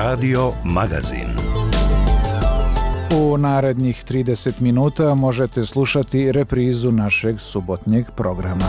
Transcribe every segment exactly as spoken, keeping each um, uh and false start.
Radio Magazin. U narednih trideset minuta možete slušati reprizu našeg subotnjeg programa.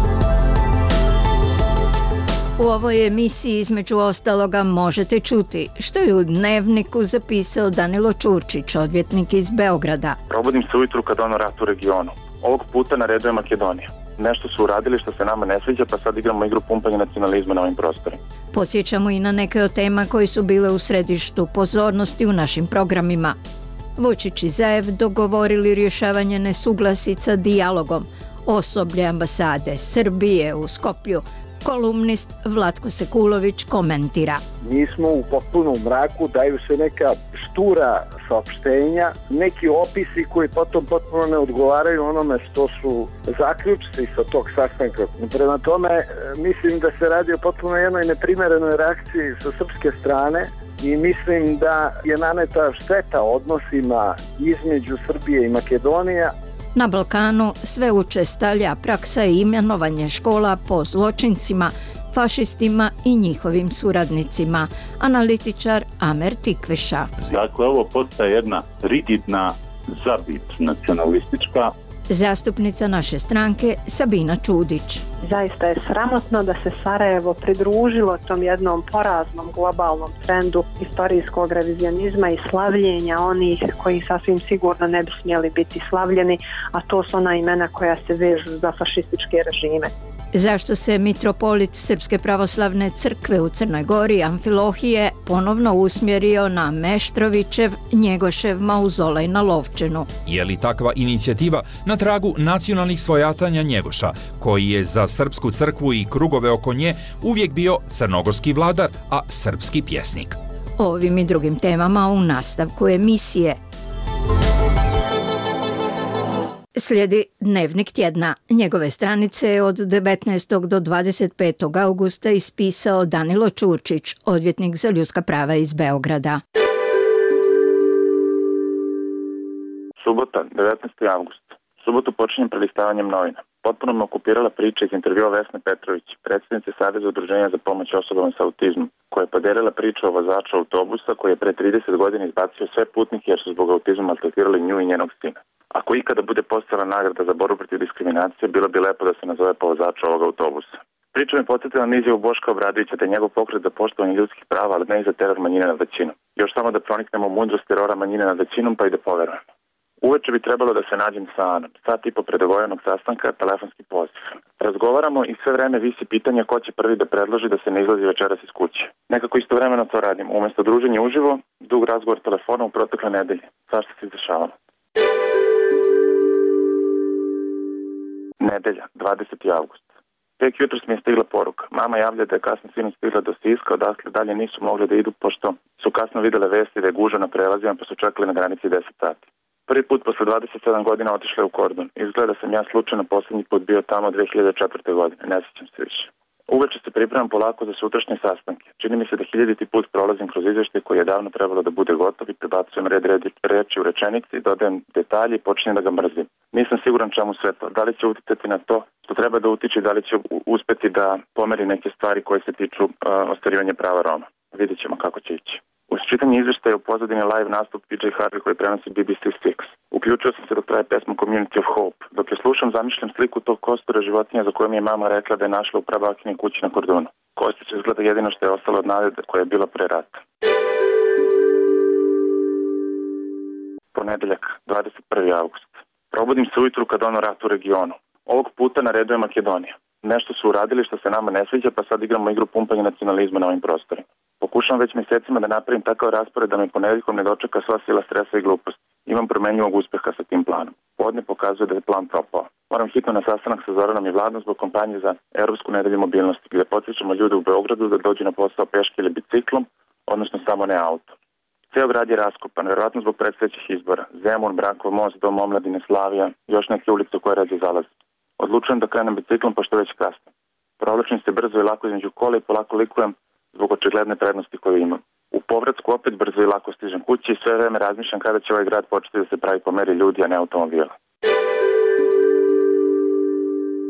U ovoj emisiji između ostaloga možete čuti što je u Dnevniku zapisao Danilo Ćurčić, odvjetnik iz Beograda. Probudim se ujutru kad ono rat u regionu. Ovog puta na redu je Makedonija. Nešto su uradili što se nama ne sviđa, pa sad igramo igru pumpanja nacionalizma na ovim prostorima. Podsjećamo i na neke od tema koji su bile u središtu pozornosti u našim programima. Vučić i Zaev dogovorili rješavanje nesuglasica dijalogom. Osoblje ambasade Srbije u Skoplju. Kolumnist Vlatko Sekulović komentira. Mi smo u potpunom mraku, daju se neka štura saopštenja, neki opisi koji potom potpuno ne odgovaraju onome što su zaključci sa tog sastanka. Prema tome, mislim da se radi o potpuno jednoj neprimerenoj reakciji sa srpske strane i mislim da je naneta šteta odnosima između Srbije i Makedonije. Na Balkanu sve učestalja praksa je imenovanje škola po zločincima, fašistima i njihovim suradnicima. Analitičar Amer Tikveša. Dakle, ovo postaje jedna rigidna zabit nacionalistička. Zastupnica naše stranke Sabina Čudić. Zaista je sramotno da se Sarajevo pridružilo tom jednom poraznom globalnom trendu istorijskog revizionizma i slavljenja onih koji sasvim sigurno ne bi smjeli biti slavljeni, a to su ona imena koja se vežu za fašističke režime. Zašto se mitropolit Srpske pravoslavne crkve u Crnoj Gori Amfilohije ponovno usmjerio na Meštrovićev Njegošev mauzolej na Lovčenu? Je li takva inicijativa na tragu nacionalnih svojatanja Njegoša, koji je za Srpsku crkvu i krugove oko nje uvijek bio crnogorski vladar, a srpski pjesnik? O ovim i drugim temama u nastavku emisije. Slijedi Dnevnik tjedna. Njegove stranice je od devetnaestog do dvadeset petog augusta ispisao Danilo Ćurčić, odvjetnik za ljudska prava iz Beograda. Subota, devetnaesti avgust. Subotu počinjem prelistavanjem novina. Potpuno me okupirala priča iz intervjua Vesne Petrović, predsjednice Saveza udruženja za pomoć osobama sa autizmom, koja je podelila priču o vozaču autobusa koji je pre trideset godina izbacio sve putnike jer su zbog autizma maltretirali nju i njenog sina. Ako ikada bude postojala nagrada za borbu protiv diskriminacije, bilo bi lepo da se nazove po vozaču ovog autobusa. Priča me podsjetila na izjavu Boška Obradovića da je njegov pokret za poštovanje ljudskih prava, ali ne i za teror manjine nad većinom. Još samo da proniknemo u mudrost terora manjine nad većinom, pa i da poverujemo. Uveče bi trebalo da se nađem sa Anom. Sat i po predogovornog sastanka, telefonski poziv. Razgovaramo i sve vreme visi pitanje ko će prvi da predloži da se ne izlazi večeras iz kuće. Nekako istovremeno to radim. Umjesto druženja uživo, dug razgovor telefonom u protekle nedelje. Svašta se izdešavalo. Nedelja, dvadeseti avgust. Tek jutros mi je stigla poruka. Mama javlja da je kasno sinoć stigla do Siska, odatle dalje nisu mogli da idu pošto su kasno vidjele vesti da je gužva na prelazima pa su čekali na granici deset sati. Prvi put posle dvadeset sedam godina otišla u Kordun. Izgleda sam ja slučajno posljednji put bio tamo dve hiljade četvrte. godine. Ne sjećam se više. Uveče se pripremam polako za sutrašnje sastanke. Čini mi se da hiljaditi put prolazim kroz izvještaj koji je davno trebalo da bude gotov i prebacujem red, red reči u rečenici, dodajem detalje i počinjem da ga mrzim. Nisam siguran čemu sve to. Da li će uticati na to što treba da utiče, da li će uspeti da pomeri neke stvari koje se tiču uh, ostvarivanja prava Roma. Vidjet ćemo kako će ići. Uz čitanje izvještaja u pozadini live nastup P J Harvey koji prenosi B B C šest. Uključio sam se dok traje pesma Community of Hope. Dok je slušam, zamišljam sliku tog kostura životinja za koju mi je mama rekla da je našla u prabakinoj kući na Kordunu. Kostić izgleda jedino što je ostalo od nade koja je bila pre rata. Ponedeljak, dvadeset prvi avgust. Probudim se ujutru kad ono rat u regionu. Ovog puta na redu je Makedonija. Nešto su uradili što se nama ne sviđa, pa sad igramo igru pumpanja nacionalizma na ovim prostorima. Pokušavam već mjesecima da napravim takav raspored da me ponedjeljkom ne dočeka sva sila stresa i gluposti. Imam promenjivog uspjeha sa tim planom. Podne pokazuje da je plan propao. Moram hitno na sastanak sa Zoranom i Vladom zbog kampanje za Europsku nedelju mobilnosti, gdje podsjećamo ljude u Beogradu da dođu na posao peške ili biciklom, odnosno samo ne auto. Ceo grad je raskopan, vjerojatno zbog predstojećih izbora. Zemun, Brakov most, Dom omladine, Slavija, još neke ulice u koje ređe zalazi. Odlučujem da krenem biciklom pošto već kasno. Provlačim se brzo i lako između kola i polako likujem zbog očigledne prednosti koju imam. U povratku opet brzo i lako stižem kući i sve vreme razmišljam kada će ovaj grad početi da se pravi po meri ljudi, a ne automobila.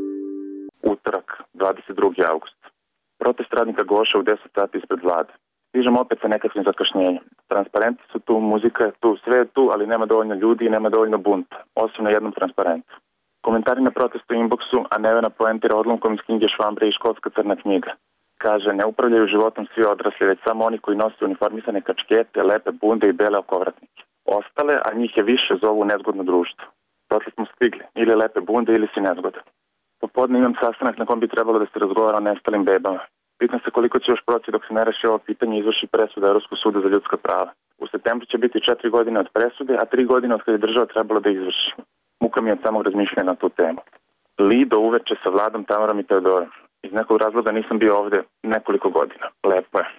Utorak, dvadeset drugi avgust. Protest radnika Goša u deset sati ispred vlade. Stižemo opet sa nekakvim zakašnjenjem. Transparenti su tu, muzika je tu, sve je tu, ali nema dovoljno ljudi i nema dovoljno bunta, osim na jednom transparentu. Komentari na protestu u inboxu, a Nevena poentira odlomkom iz knjige Švambre i Školska crna knjiga. Kaže, ne upravljaju životom svi odrasli, već samo oni koji nose uniformisane kačkete, lepe bunde i bele okovratnike. Ostale, a njih je više, zovu nezgodno društvo. Dotle smo stigli, ili lepe bunde ili si nezgodan. Popodne imam sastanak na kom bi trebalo da se razgovara o nestalim bebama. Pitam se koliko će još proći dok se ne reši ovo pitanje i izvrši presuda Evropskog suda za ljudska prava. U septembru će biti četiri godine od presude, a tri godine od kada je država trebalo da izvrši. Muka mi je od samog razmišljanja na tu temu. Lido uveče sa Vladom, Tamarom i Teodorom. Iz nekog razloga nisam bio ovde nekoliko godina. Lepo je.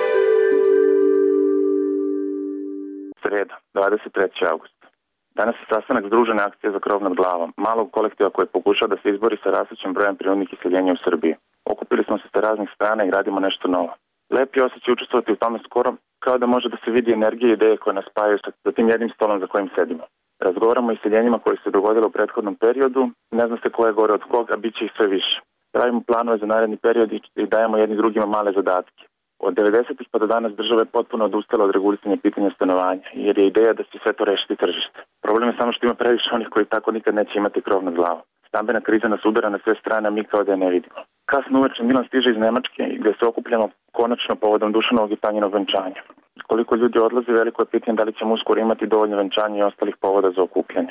Sreda, dvadeset treći avgust. Danas je sastanak Združene akcije za krov nad glavom, malog kolektiva koji pokušava da se izbori sa rastućim brojem prinudnih iseljenja u Srbiji. Okupili smo se sa raznih strana i radimo nešto novo. Lep je osjećaj učestvovati u tome skoro, kao da može da se vidi energija i ideje koje nas spajaju sa tim jednim stolom za kojim sedimo. Razgovaramo o iseljenjima koji se dogodilo u prethodnom periodu, ne zna se ko je gore od koga, a bit će ih sve više. Pravimo planove za naredni period i dajemo jedni drugima male zadatke. Od devedesetih pa do danas država je potpuno odustala od regulisanja pitanja stanovanja, jer je ideja da će sve to rešiti tržište. Problem je samo što ima previše onih koji tako nikad neće imati krov nad glavom. Stambena kriza nas udara na sve strane, a mi kao da je ne vidimo. Kasno uveče Milan stiže iz Nemačke gde se okupljamo konačno povodom Dušanovog i Tanjinog venčanja. Koliko ljudi odlazi, veliko je pitanje da li ćemo uskoro imati dovoljno venčanja i ostalih povoda za okupljanje.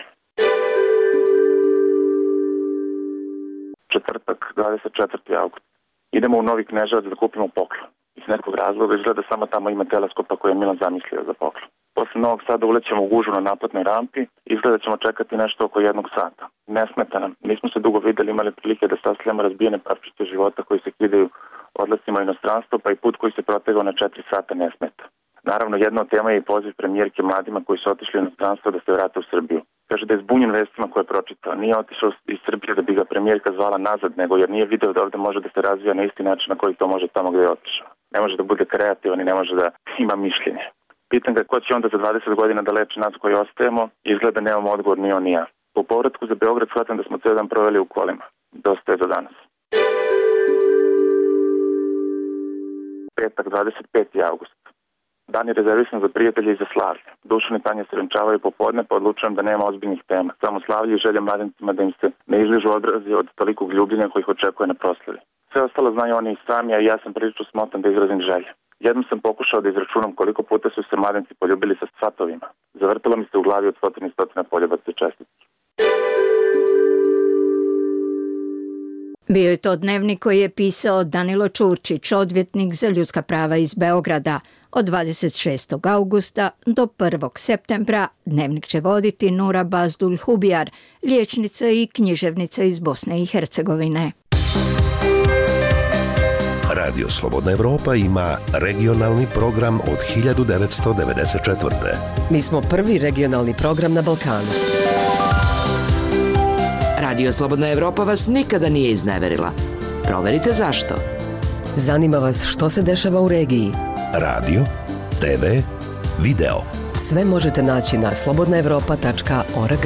Četvrtak, dvadeset četvrti avgust. Idemo u Novi Kneževac da kupimo poklon. Iz nekog razloga izgleda samo tamo ima teleskopa koje je Milan zamislio za poklon. Posle Novog Sada ulećemo u gužu na naplatnoj rampi i izgleda ćemo čekati nešto oko jednog sata. Ne smeta nam, nismo se dugo videli, imali prilike da sastavljamo razbijene parčice života koji se kidaju odlascima u inostranstvo, pa i put koji se protegao na četiri sata ne smeta. Naravno, jedna od tema je i poziv premijerke mladima koji su otišli u inostranstvo da se vrate u Srbiju. Kaže da je zbunjen vestima koje je pročitao. Nije otišao iz Srbije da bi ga premijerka zvala nazad, nego jer nije video da ovde može da se razvija na isti način na koji to može tamo gde je otišao. Ne može da bude kreativan i ne može da ima mišljenje. Pitam ga ko će onda za dvadeset godina da leči nas koji ostajemo i izgleda nemamo odgovor ni on ni ja. Po povratku za Beograd shvatam da smo ceo dan proveli u kolima. Dosta je za danas. Petak, dvadeset peti avgust. Dan je rezervisan za prijatelje i za slavlje. Dušan i Tanja se venčavaju popodne, pa odlučujem da nema ozbiljnih tema. Samo slavlje i želja mladencima da im se ne izližu odrazi od tolikog ljubljenja kojih očekuje na proslavi. Sve ostalo znaju oni i sami, a ja sam prilično smotan da izrazim želje. Jednom sam pokušao da izračunam koliko puta su se mladenci poljubili sa svatovima. Zavrtilo mi se u glavi od stotine i stotine poljubaca i čestica. Bio je to dnevnik koji je pisao Danilo Čurčić, odvjetnik za ljudska prava iz Beograda. Od dvadeset šestog avgusta do prvog septembra dnevnik će voditi Nura Bazdulj Hubijar, liječnica i književnica iz Bosne i Hercegovine. Radio Slobodna Evropa ima regionalni program od hiljadu devetsto devedeset četvrte. Mi smo prvi regionalni program na Balkanu. Radio Slobodna Evropa vas nikada nije izneverila. Proverite zašto. Zanima vas što se dešava u regiji? Radio, te ve, video. Sve možete naći na slobodna evropa tačka org.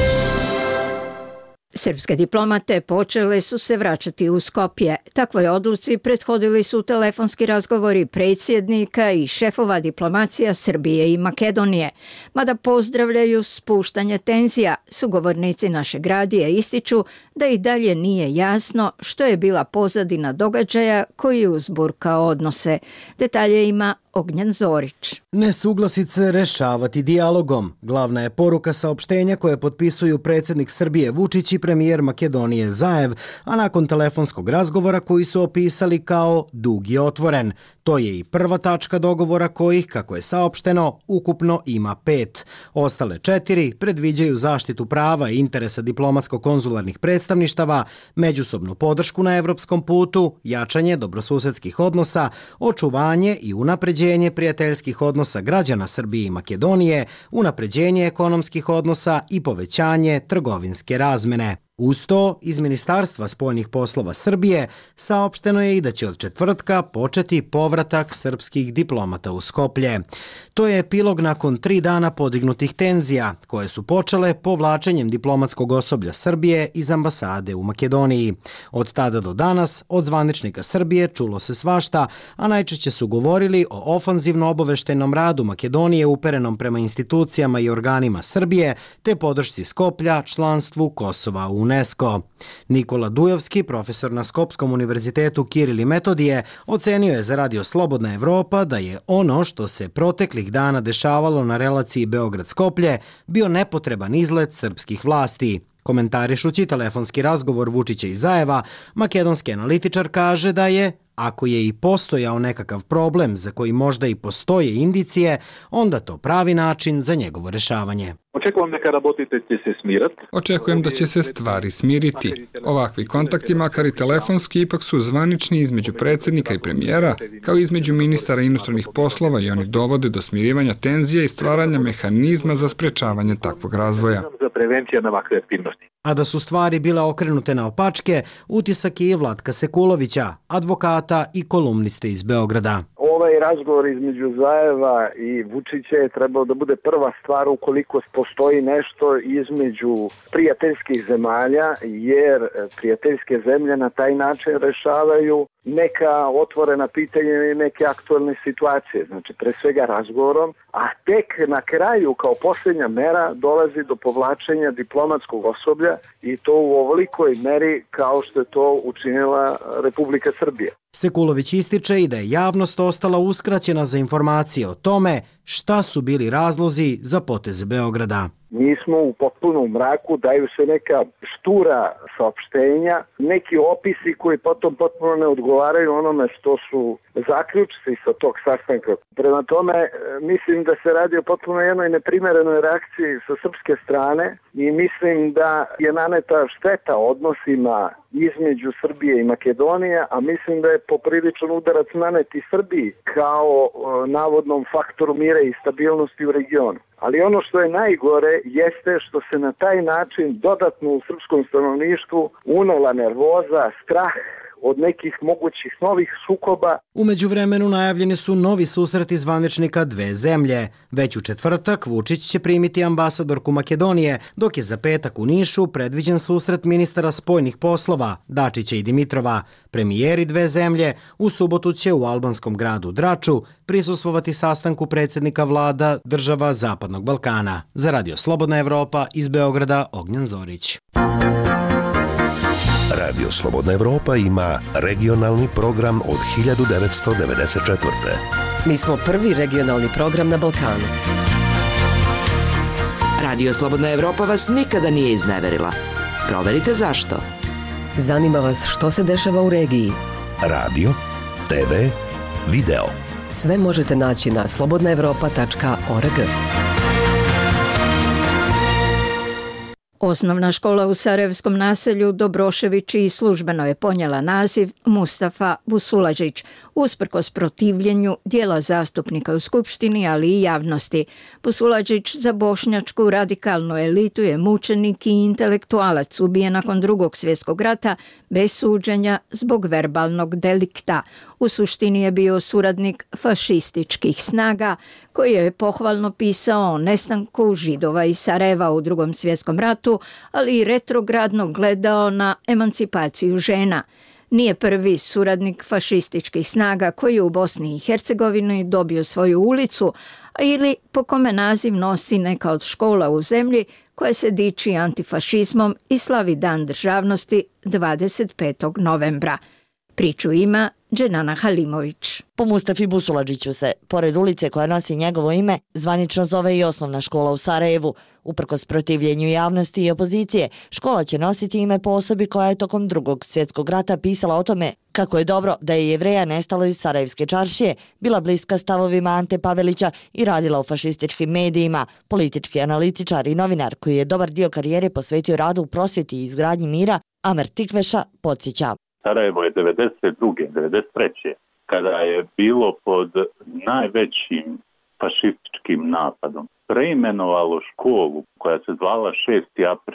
Srpske diplomate počele su se vraćati u Skopje. Takvoj odluci prethodili su telefonski razgovori predsjednika i šefova diplomacija Srbije i Makedonije. Mada pozdravljaju spuštanje tenzija, sugovornici našeg radija ističu da i dalje nije jasno što je bila pozadina događaja koji je uzburkao odnose. Detalje ima Ognjen Zorić. Nesuglasice rešavati dijalogom. Glavna je poruka saopštenja koje potpisuju predsjednik Srbije Vučić i premijer Makedonije Zaev, a nakon telefonskog razgovora koji su opisali kao dug i otvoren. To je i prva tačka dogovora kojih, kako je saopšteno, ukupno ima pet. Ostale četiri predviđaju zaštitu prava i interesa diplomatsko-konzularnih predstavništava, međusobnu podršku na evropskom putu, jačanje dobrosusedskih odnosa, očuvanje i unapređenje prijateljskih odnosa građana Srbije i Makedonije, unapređenje ekonomskih odnosa i povećanje trgovinske razmene. Uz to, iz Ministarstva spoljnih poslova Srbije saopšteno je i da će od četvrtka početi povratak srpskih diplomata u Skoplje. To je epilog nakon tri dana podignutih tenzija, koje su počele povlačenjem diplomatskog osoblja Srbije iz ambasade u Makedoniji. Od tada do danas, od zvaničnika Srbije čulo se svašta, a najčešće su govorili o ofanzivno-obaveštajnom radu Makedonije uperenom prema institucijama i organima Srbije, te podršci Skoplja članstvu Kosova u UNESCO. Nikola Dujovski, profesor na Skopskom univerzitetu Kiril i Metodije, ocenio je za Radio Slobodna Evropa da je ono što se proteklih dana dešavalo na relaciji Beograd-Skoplje bio nepotreban izlet srpskih vlasti. Komentarišući telefonski razgovor Vučića i Zajeva, makedonski analitičar kaže da je, ako je i postojao nekakav problem za koji možda i postoje indicije, onda to pravi način za njegovo rešavanje. Očekujem neka работите će se smirati. Očekujem da će se stvari smiriti. Ovakvi kontakti, makar i telefonski, ipak su zvanični između predsjednika i premijera, kao i između ministara inostranih poslova i oni dovode do smirivanja tenzija i stvaranja mehanizma za sprečavanje takvog razvoja. Za prevencija na ovakve aktivnosti. A da su stvari bile okrenute na opačke, utisak je i Vlatka Sekulovića, advokata i kolumniste iz Beograda. Ovaj razgovor između Zajeva i Vučića je trebao da bude prva stvar ukoliko postoji nešto između prijateljskih zemalja, jer prijateljske zemlje na taj način rešavaju neka otvorena pitanja i neke aktualne situacije, znači pre svega razgovorom, a tek na kraju kao posljednja mera dolazi do povlačenja diplomatskog osoblja i to u ovolikoj meri kao što je to učinila Republika Srbija. Sekulović ističe i da je javnost ostala uskraćena za informacije o tome šta su bili razlozi za poteze Beograda. Mi smo u potpunom mraku, daju se neka štura saopštenja, neki opisi koji potom potpuno ne odgovaraju onome što su zaključci sa tog sastanka. Prema tome, mislim da se radi o potpuno jednoj neprimerenoj reakciji sa srpske strane i mislim da je naneta šteta odnosima između Srbije i Makedonije, a mislim da je popriličan udarac naneti Srbiji kao navodnom faktoru mira i stabilnosti u regionu. Ali ono što je najgore jeste što se na taj način dodatno u srpskom stanovništvu unela nervoza, strah od nekih mogućih novih sukoba. U međuvremenu najavljeni su novi susreti zvaničnika dve zemlje. Već u četvrtak Vučić će primiti ambasadorku Makedonije, dok je za petak u Nišu predviđen susret ministara spoljnih poslova Dačića i Dimitrova. Premijeri dve zemlje u subotu će u albanskom gradu Draču prisustvovati sastanku predsjednika vlada država Zapadnog Balkana. Za Radio Slobodna Evropa iz Beograda, Ognjan Zorić. Radio Slobodna Evropa ima regionalni program od hiljadu devetsto devedeset četvrte. Mi smo prvi regionalni program na Balkanu. Radio Slobodna Evropa vas nikada nije izneverila. Proverite zašto. Zanima vas što se dešava u regiji. Radio, te ve, video. Sve možete naći na slobodna evropa tačka org. Osnovna škola u sarajevskom naselju Dobroševići službeno je ponijela naziv Mustafa Busuladžić, usprkos protivljenju dijela zastupnika u Skupštini, ali i javnosti. Busuladžić za bošnjačku radikalnu elitu je mučenik i intelektualac ubijen nakon drugog svjetskog rata bez suđenja zbog verbalnog delikta. U suštini je bio suradnik fašističkih snaga koji je pohvalno pisao o nestanku Židova iz Sarajeva u drugom svjetskom ratu, ali i retrogradno gledao na emancipaciju žena. Nije prvi suradnik fašističkih snaga koji je u Bosni i Hercegovini dobio svoju ulicu, ili po kome naziv nosi neka od škola u zemlji koja se diči antifašizmom i slavi Dan državnosti dvadeset petog novembra. Priču ima Dženana Halimović. Po Mustafi Busuladžiću se, pored ulice koja nosi njegovo ime, zvanično zove i osnovna škola u Sarajevu. Uprkos protivljenju javnosti i opozicije, škola će nositi ime po osobi koja je tokom drugog svjetskog rata pisala o tome kako je dobro da je Jevreja nestalo iz Sarajevske čaršije, bila bliska stavovima Ante Pavelića i radila u fašističkim medijima. Politički analitičar i novinar koji je dobar dio karijere posvetio radu u prosvjeti i izgradnji mira, Amer Tikveša podsjeća. Sarajevo je devedeset druge devedeset treće kada je bilo pod najvećim fašističkim napadom, preimenovalo školu koja se zvala šesti april.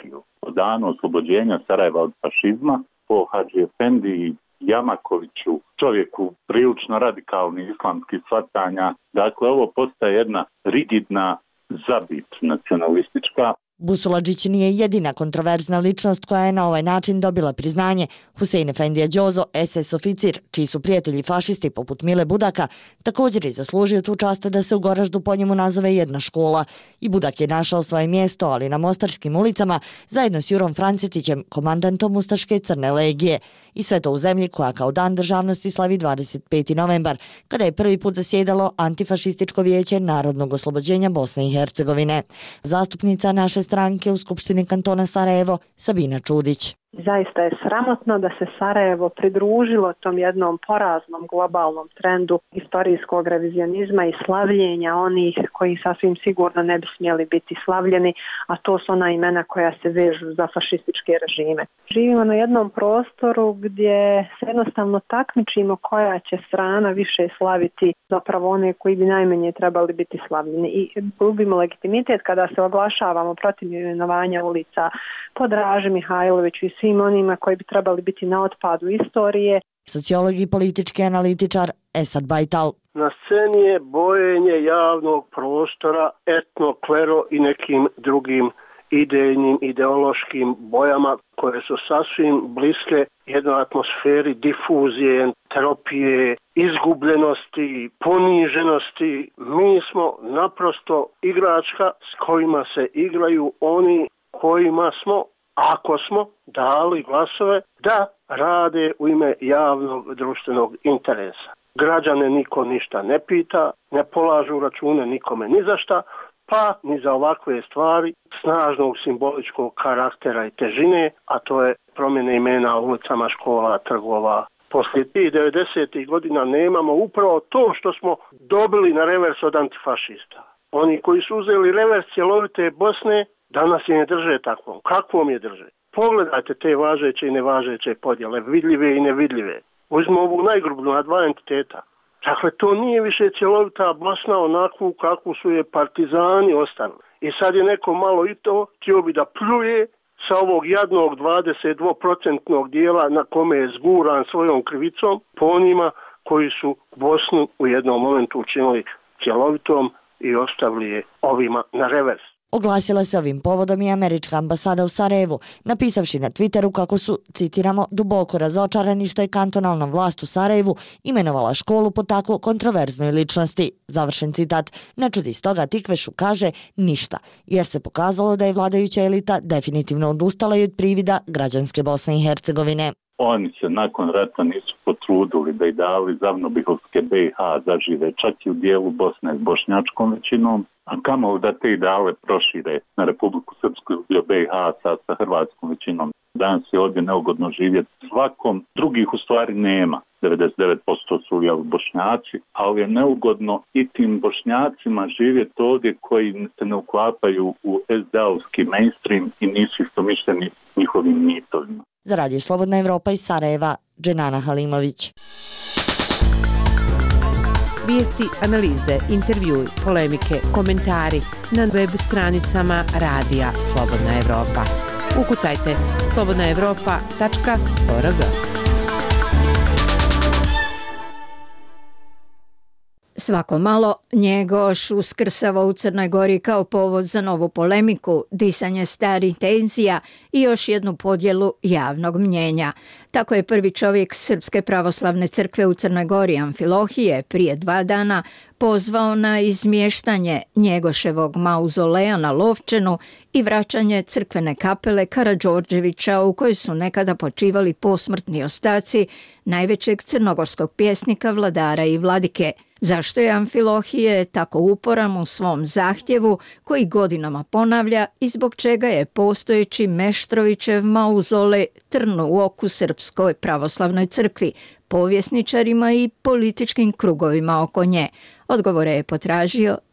o danu oslobođenja Sarajeva od fašizma, po Hadži Efendi Jamakoviću, čovjeku prilično radikalnih islamskih shvatanja. Dakle, ovo postaje jedna rigidna zabit nacionalistička. Busuladžić nije jedina kontroverzna ličnost koja je na ovaj način dobila priznanje. Husein Efendija Đozo, es es oficir, čiji su prijatelji fašisti poput Mile Budaka, također je zaslužio tu čast da se u Goraždu po njemu nazove jedna škola. I Budak je našao svoje mjesto, ali na mostarskim ulicama, zajedno s Jurom Francetićem, komandantom Ustaške crne legije. I sve to u zemlji koja kao dan državnosti slavi dvadeset peti novembar, kada je prvi put zasjedalo Antifašističko vijeće Narodnog oslobođenja Bosne i Hercegovine. Zastupnica naše stranke u Skupštini kantona Sarajevo, Sabina Čudić. Zaista je sramotno da se Sarajevo pridružilo tom jednom poraznom globalnom trendu istorijskog revizionizma i slavljenja onih koji sasvim sigurno ne bi smjeli biti slavljeni, a to su ona imena koja se vežu za fašističke režime. Živimo na jednom prostoru gdje se jednostavno takmičimo koja će strana više slaviti zapravo one koji bi najmanje trebali biti slavljeni i gubimo legitimitet kada se oglašavamo protiv imenovanja ulica po Draži Mihajloviću i svim onima koji bi trebali biti na otpadu istorije. Sociolog i politički analitičar Esad Bajtal. Na sceni je bojenje javnog prostora etno, klero i nekim drugim idejnim, ideološkim bojama koje su sasvim bliske jednoj atmosferi difuzije, entropije, izgubljenosti, poniženosti. Mi smo naprosto igračka s kojima se igraju oni kojima smo, ako smo dali glasove, da rade u ime javnog društvenog interesa. Građane niko ništa ne pita, ne polažu račune nikome ni za šta, pa ni za ovakve stvari snažnog simboličkog karaktera i težine, a to je promjene imena ulicama, škola, trgova. Poslije tih devedesetih godina nemamo upravo to što smo dobili na revers od antifašista. Oni koji su uzeli revers cjelovite Bosne, danas je ne drže takvom. Kakvom je drže? Pogledajte te važeće i nevažeće podjele, vidljive i nevidljive. Uzmimo ovu najgrublju na dva entiteta. Dakle, to nije više cjelovita Bosna onakvu kakvu su je partizani ostavili. I sad je neko malo i to htio bi da pljuje sa ovog jadnog dvadeset dva posto dijela na kome je zguran svojom krivicom po onima koji su Bosnu u jednom momentu učinili cjelovitom i ostavili je ovima na revers. Oglasila se ovim povodom i američka ambasada u Sarajevu, napisavši na Twitteru kako su, citiramo, duboko razočarani što je kantonalna vlast u Sarajevu imenovala školu po tako kontroverznoj ličnosti. Završen citat. Ne čudi stoga Tikvešu kaže ništa, jer se pokazalo da je vladajuća elita definitivno odustala i od privida građanske Bosne i Hercegovine. Oni se nakon rata nisu potrudili da i dali zavnobihovske be i ha zažive čak i u dijelu Bosne s bošnjačkom većinom, a kamo da te ideale prošire na Republiku Srpsku ili be i ha sa, sa hrvatskom većinom. Danas je ovdje neugodno živjeti svakom, drugih u stvari nema. devedeset devet posto su jel Bošnjaci, ali je neugodno i tim Bošnjacima živjeti ovdje koji se ne uklapaju u es de a-ovski mainstream i nisu istomišljeni njihovim mitovima. Za Radio Slobodna Evropa iz Sarajeva, Dženana Halimović. Vijesti, analize, intervjui, polemike, komentari na web stranicama Radija Slobodna Evropa. Ukucajte slobodna evropa tačka org. Svako malo Njegoš uskrsava u Crnoj Gori kao povod za novu polemiku, disanje starih tenzija i još jednu podjelu javnog mnjenja. Tako je prvi čovjek Srpske pravoslavne crkve u Crnoj Gori, Amfilohije, prije dva dana pozvao na izmještanje Njegoševog mauzoleja na Lovčenu i vraćanje crkvene kapele Karađorđevića u kojoj su nekada počivali posmrtni ostaci najvećeg crnogorskog pjesnika, vladara i vladike. Zašto je Amfilohije tako uporan u svom zahtjevu koji godinama ponavlja i zbog čega je postojeći Meštrovićev mauzolej trn u oku Srpskoj pravoslavnoj crkvi, povjesničarima i političkim krugovima oko nje? Odgovore je potražio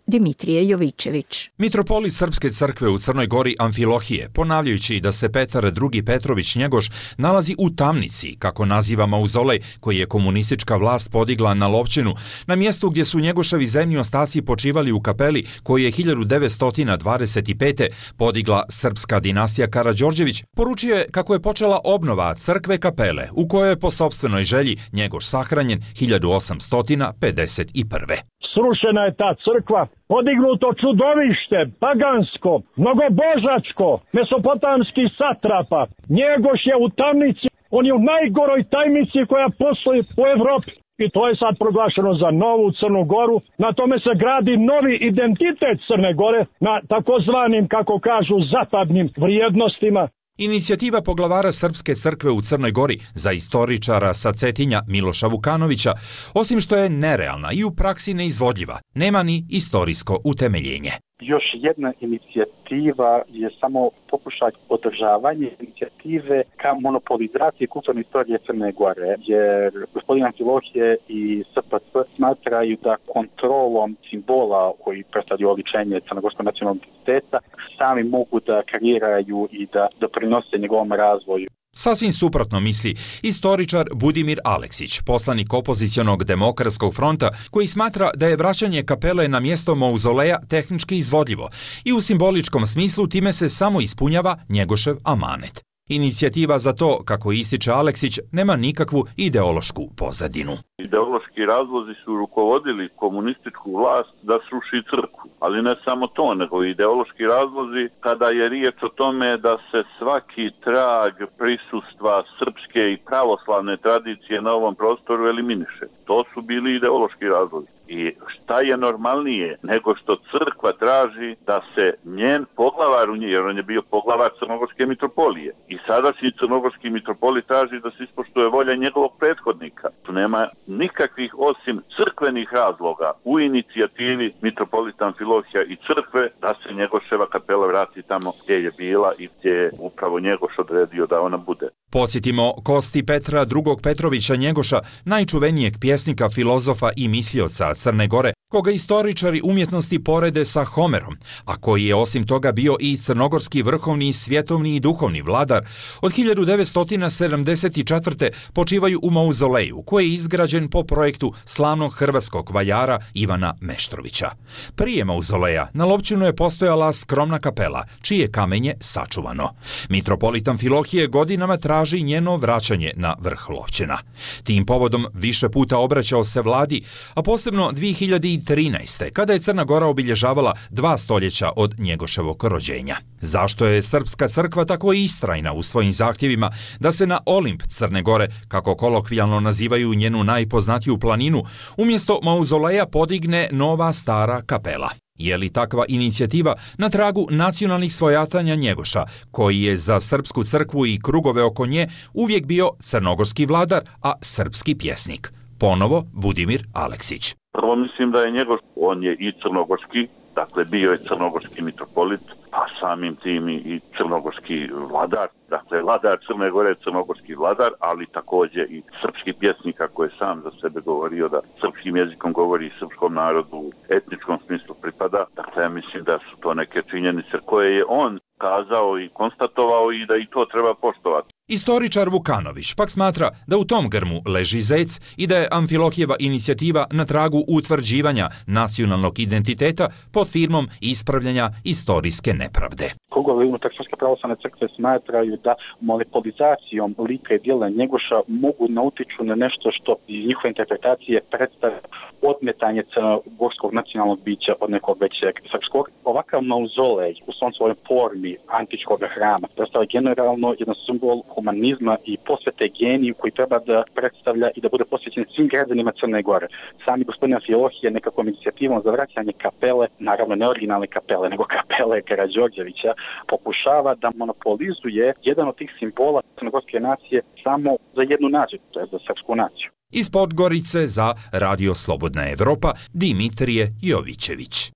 Dimitrije Jovićević. Mitropolit Srpske crkve u Crnoj Gori Amfilohije, ponavljajući da se Petar drugi. Petrović Njegoš nalazi u tamnici, kako naziva mauzolej koji je komunistička vlast podigla na Lovćenu, na mjestu gdje su Njegoševi zemlji ostaci počivali u kapeli koju je hiljadu devetsto dvadeset pete. podigla srpska dinastija Karađorđević, poručio je kako je počela obnova crkve kapele, u kojoj je po sopstvenoj želji Njegoš sahranjen hiljadu osamsto pedeset prve. Srušena je ta crkva, podignuto čudovište, pagansko, mnogobožačko, mesopotamski satrapa. Njegoš je u tamnici, on je u najgoroj tajnici koja postoji u Evropi. I to je sad proglašeno za novu Crnu Goru. Na tome se gradi novi identitet Crne Gore na takozvanim, kako kažu, zapadnim vrijednostima. Inicijativa poglavara Srpske crkve u Crnoj Gori za istoričara sa Cetinja Miloša Vukanovića, osim što je nerealna i u praksi neizvodljiva, nema ni istorijsko utemeljenje. Još jedna inicijativa je samo pokušaj održavanja inicijative ka monopolizaciji kulturne istorije Crne Gore, jer gospodin Amfilohije i S P C smatraju da kontrolom simbola koji predstavljaju oličenje crnogorskog nacionalnog identiteta sami mogu da kreiraju i da doprinose njegovom razvoju. Sasvim suprotno misli istoričar Budimir Aleksić, poslanik opozicionog Demokratskog fronta, koji smatra da je vraćanje kapele na mjesto mauzoleja tehnički izvodljivo i u simboličkom smislu time se samo ispunjava Njegošev amanet. Inicijativa za to, kako ističe Aleksić, nema nikakvu ideološku pozadinu. Ideološki razlozi su rukovodili komunističku vlast da sruši crkvu, ali ne samo to, nego ideološki razlozi kada je riječ o tome da se svaki trag prisustva srpske i pravoslavne tradicije na ovom prostoru eliminiše. To su bili ideološki razlozi. I šta je normalnije nego što crkva traži da se njen poglavar u nje, jer on je bio poglavar Crnogorske mitropolije, i sadašnji Crnogorski mitropolit traži da se ispoštuje volja njegovog prethodnika. Tu nema nikakvih osim crkvenih razloga u inicijativi mitropolita Amfilohija i crkve da se Njegoševa kapela vrati tamo gdje je bila i gdje je upravo Njegoš odredio da ona bude. Podsjetimo kosti Petra drugog. Petrovića Njegoša, najčuvenijeg pjesnika, filozofa i mislioca Crne Gore, koga istoričari umjetnosti porede sa Homerom, a koji je osim toga bio i crnogorski vrhovni, svjetovni i duhovni vladar, od hiljadu devetsto sedamdeset četvrte. počivaju u mauzoleju, koji je izgrađen po projektu slavnog hrvatskog vajara Ivana Meštrovića. Prije mauzoleja na Lovćinu je postojala skromna kapela, čije kamenje sačuvano. Mitropolit Amfilohije godinama traži njeno vraćanje na vrh Lovćena. Tim povodom više puta obraćao se vladi, a posebno dvije hiljade trinaeste. kada je Crna Gora obilježavala dva stoljeća od Njegoševog rođenja. Zašto je Srpska crkva tako istrajna u svojim zahtjevima da se na Olimp Crne Gore, kako kolokvijalno nazivaju njenu najpoznatiju planinu, umjesto mauzoleja podigne nova stara kapela? Je li takva inicijativa na tragu nacionalnih svojatanja Njegoša, koji je za Srpsku crkvu i krugove oko nje uvijek bio crnogorski vladar, a srpski pjesnik? Ponovo Budimir Aleksić. Prvo mislim da je Njegoš, on je i crnogorski, dakle bio je crnogorski mitropolit, a samim tim i crnogorski vladar, dakle vladar Crne Gore je crnogorski vladar, ali također i srpski pjesnik, kako je sam za sebe govorio da srpskim jezikom govori srpskom narodu u etničkom smislu pripada. Dakle, ja mislim da su to neke činjenice koje je on kazao i konstatovao i da i to treba poštovati. Istoričar Vukanović pak smatra da u tom grmu leži zec i da je Amfilohijeva inicijativa na tragu utvrđivanja nacionalnog identiteta pod firmom ispravljanja istorijske nepravde. Krugovi unutar Srpske pravoslavne crkve smatraju da monopolizacijom lika i djela Njegoša mogu nautiču na nešto što iz njihove interpretacije predstavlja odmetanje crnogorskog nacionalnog bića od nekog većeg srpskog. Ovakav mauzolej u svom svojoj formi antičkog hrama predstavlja generalno jedan simbol humanizma i posvete geniju koji treba da predstavlja i da bude posvećen svim građanima Crne Gore. Sami gospodin Amfilohije nekakvom inicijativom za vraćanje kapele, naravno ne originalne kapele, nego kapele Karađorđevića, pokušava da monopolizuje jedan od tih simbola crnogorske nacije samo za jednu naciju, to je za srpsku naciju. Iz Podgorice za Radio Slobodna Evropa, Dimitrije Jovićević.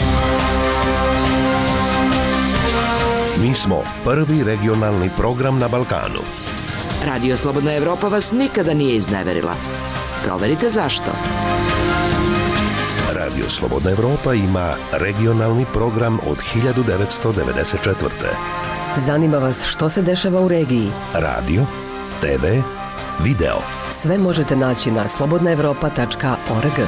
Mi smo prvi regionalni program na Balkanu. Radio Slobodna Evropa vas nikada nije izneverila. Proverite zašto. Radio Slobodna Evropa ima regionalni program od hiljadu devetsto devedeset četvrte. Zanima vas što se dešava u regiji? Radio, te ve, video. Sve možete naći na slobodna evropa tačka org.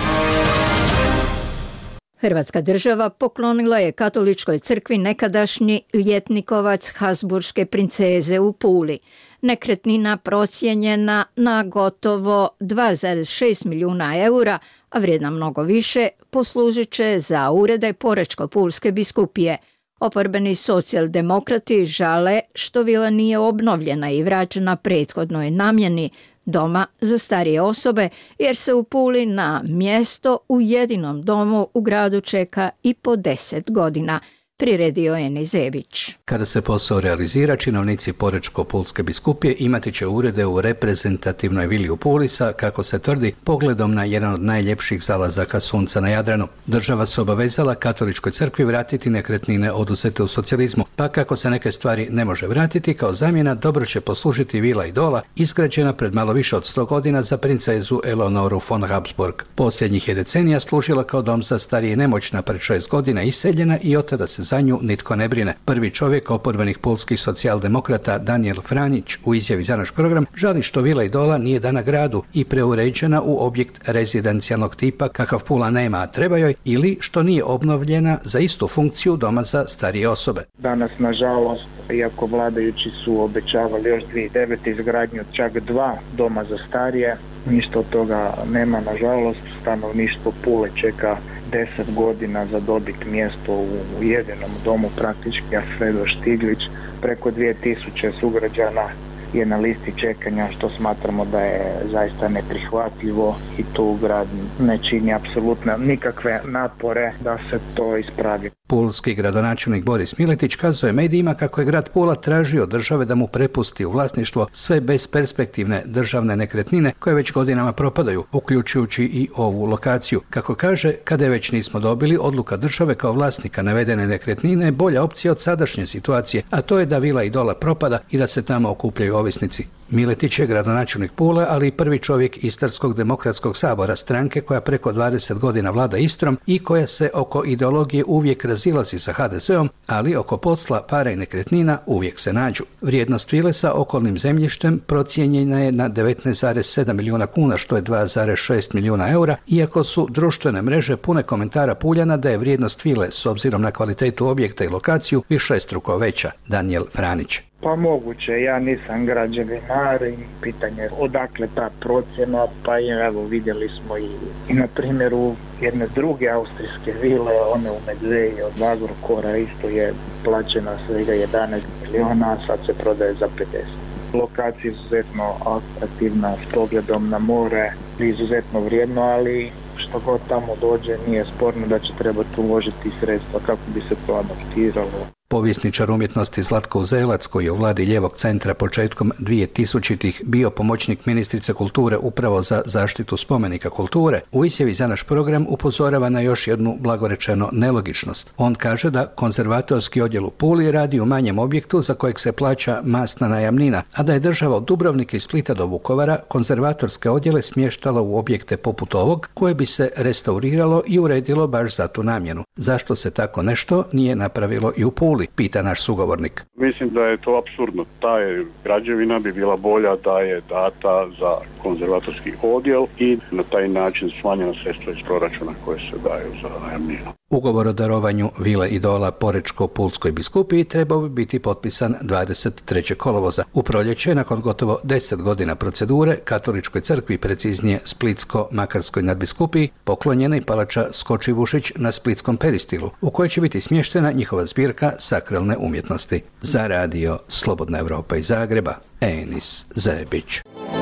Hrvatska država poklonila je katoličkoj crkvi nekadašnji ljetnikovac Habsburške princeze u Puli. Nekretnina procijenjena na gotovo dva zarez šest milijuna eura, a vrijedna mnogo više, poslužit će za uređaj Porečko-pulske biskupije. Oporbeni socijaldemokrati žale što vila nije obnovljena i vraćena prethodnoj namjeni doma za starije osobe, jer se u Puli na mjesto u jedinom domu u gradu čeka i po deset godina. Priredio Eni Zebić. Kada se posao realizira, činovnici Porečko-pulske biskupije imati će urede u reprezentativnoj vili u Puli sa, kako se tvrdi, pogledom na jedan od najljepših zalazaka sunca na Jadranu. Država se obavezala katoličkoj crkvi vratiti nekretnine oduzete u socijalizmu, pa kako se neke stvari ne može vratiti, kao zamjena dobro će poslužiti vila Idola, izgrađena pred malo više od sto godina za princezu Eleonoru von Habsburg. Posljednjih je decenija služila kao dom za starije i nemoćna, pred šest godina iseljena i od tada se za nju nitko ne brine. Prvi čovjek oporbenih pulskih socijaldemokrata Daniel Franić u izjavi za naš program žali što vila Idola nije dana gradu i preuređena u objekt rezidencijalnog tipa kakav Pula nema, a treba joj, ili što nije obnovljena za istu funkciju doma za starije osobe. Danas, nažalost, iako vladajući su obećavali još dvije hiljade devete izgradnju čak dva doma za starije, ništa od toga nema, nažalost. Stanovništvo Pule čeka deset godina za dobiti mjesto u jedinom domu, praktički Alfredo Štiglić. Preko dvije tisuće sugrađana je na listi čekanja, što smatramo da je zaista neprihvatljivo i tu grad ne čini apsolutno nikakve napore da se to ispravi. Pulski gradonačelnik Boris Miletić kazuje medijima kako je grad Pula tražio od države da mu prepusti u vlasništvo sve besperspektivne državne nekretnine koje već godinama propadaju, uključujući i ovu lokaciju. Kako kaže, kada je već nismo dobili, odluka države kao vlasnika navedene nekretnine je bolja opcija od sadašnje situacije, a to je da vila Idola propada i da se tamo okupljaju ovisnici. Miletić je gradonačelnik Pule, ali i prvi čovjek Istarskog demokratskog sabora, stranke koja preko dvadeset godina vlada Istrom i koja se oko ideologije uvijek razilazi sa ha de zeom, ali oko posla, para i nekretnina uvijek se nađu. Vrijednost vile sa okolnim zemljištem procijenjena je na devetnaest zarez sedam milijuna kuna, što je dva zarez šest milijuna eura, iako su društvene mreže pune komentara Puljana da je vrijednost vile s obzirom na kvalitetu objekta i lokaciju višestruko veća. Daniel Franić. Pa moguće, ja nisam građevinar i pitanje odakle ta procjena, pa evo vidjeli smo i, i na primjeru jedne druge austrijske vile, one u Medveji od Agrokora, isto je plaćena svega jedanaest milijuna, a sad se prodaje za pedeset. Lokacija je izuzetno atraktivna s pogledom na more, izuzetno vrijedno, ali što god tamo dođe nije sporno da će trebati uložiti sredstva kako bi se to adaptiralo. Povjesničar umjetnosti Zlatko Uzelac, koji je u vladi Lijevog centra početkom dvije tisućitih bio pomoćnik ministrice kulture upravo za zaštitu spomenika kulture, u izjavi za naš program upozorava na još jednu blagorečeno nelogičnost. On kaže da konzervatorski odjel u Puli radi u manjem objektu za kojeg se plaća masna najamnina, a da je država od Dubrovnika i Splita do Vukovara konzervatorske odjele smještala u objekte poput ovog, koje bi se restauriralo i uredilo baš za tu namjenu. Zašto se tako nešto nije napravilo i u Puli? Pita naš sugovornik. Mislim da je to apsurdno. Ta je građevina bi bila bolja da je data za konzervatorski odjel i na taj način smanjena sredstva iz proračuna koje se daju za najamninu. Ugovor o darovanju vile Idola Porečko-pulskoj biskupiji trebao bi biti potpisan dvadeset trećeg kolovoza. U proljeće, nakon gotovo deset godina procedure, katoličkoj crkvi, preciznije Splitsko-makarskoj nadbiskupiji, poklonjena i palača Skočivušić na Splitskom peristilu, u kojoj će biti smještena njihova zbirka sakralne umjetnosti. Za radio Slobodna Evropa iz Zagreba, Enis Zebić.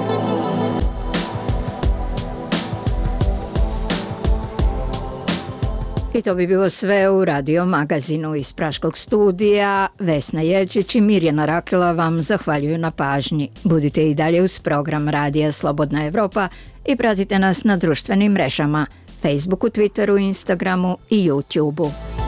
I to bi bilo sve u radio magazinu iz Praškog studija. Vesna Jelčić i Mirjana Rakela vam zahvaljuju na pažnji. Budite i dalje uz program Radija Slobodna Evropa i pratite nas na društvenim mrežama, Facebooku, Twitteru, Instagramu i YouTubeu.